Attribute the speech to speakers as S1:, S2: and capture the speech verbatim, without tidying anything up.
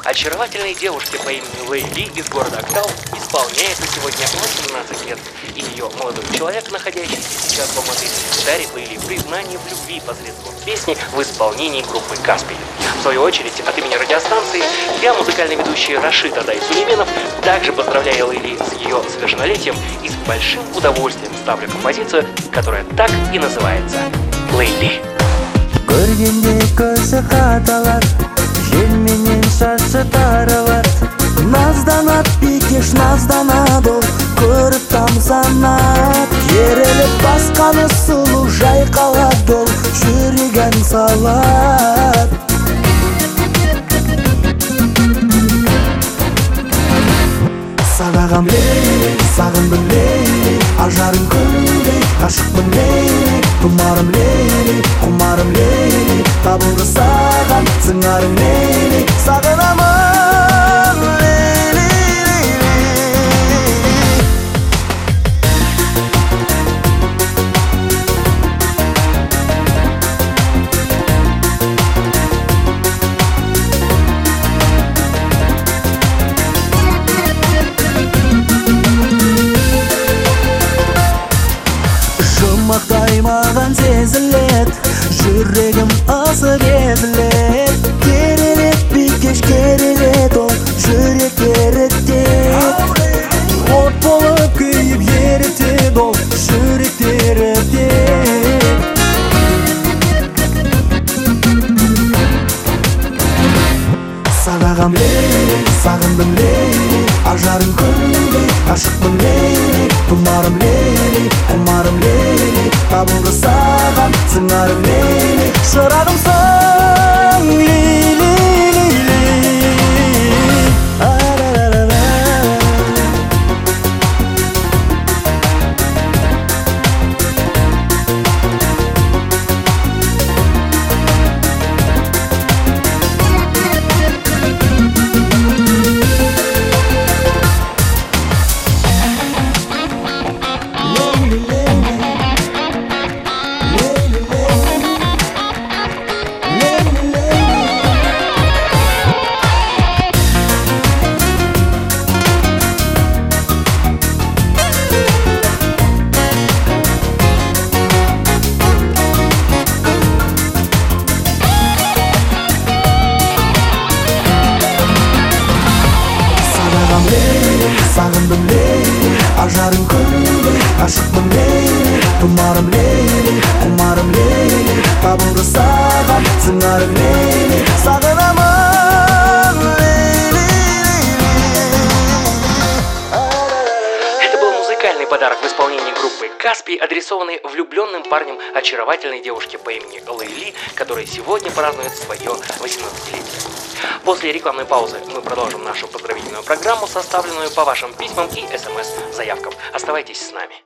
S1: Очаровательной девушке по имени Лейли из города Актау исполняется сегодня восемнадцать лет, и ее молодой человек, находящийся сейчас в Алматы, дарит Лейли признание в любви посредством песни в исполнении группы «Каспий». В свою очередь, от имени радиостанции, я, музыкальный ведущий Рашид Адай Сулейменов, также поздравляю Лейли с ее совершеннолетием и с большим удовольствием ставлю композицию, которая так и называется «Лейли».
S2: Көргенде көзі қадалар, желменен шашы таралар. Назданат бикеш назданады ол, көріп тамсанат. Кереліп басқаны сұлу жайқалады ол, жүрегін салат. Сағағам Лейли, сағындым Лейли, ажарың күндей, ғашықпын Лейли. Құмарым Лейли, құмарым Лейли, табылды саған сыңарың Лейли. Сағынамын Лейли, жұмақтай маған сезілет, жүрегім ысып езілет. Керелет бикеш керелет ол, жүрек ерітет. От болып күйіп ерітет ол, жүрек ерітет. Сағағам Лейли, сағындым Лейли, ажарың күндей, ғашықпын Лейли. Құмарым Лейли, құмарым Лейли, табылды саған сыңарым Лейли. Шырағымсың Лейли, сағындым Лейли, ажарың күндей, ғашықпын Лейли. Құмарым Лейли, құмарым Лейли, табылды саған сыңарым Лейли. Сағынамын Лейли.
S1: Это был музыкальный подарок в исполнении группы «Каспий», адресованный влюбленным парнем очаровательной девушке по имени Лейли, которая сегодня празднует свое восемнадцатилетие. После рекламной паузы мы продолжим нашу поздравительную программу, составленную по вашим письмам и смс-заявкам. Оставайтесь с нами.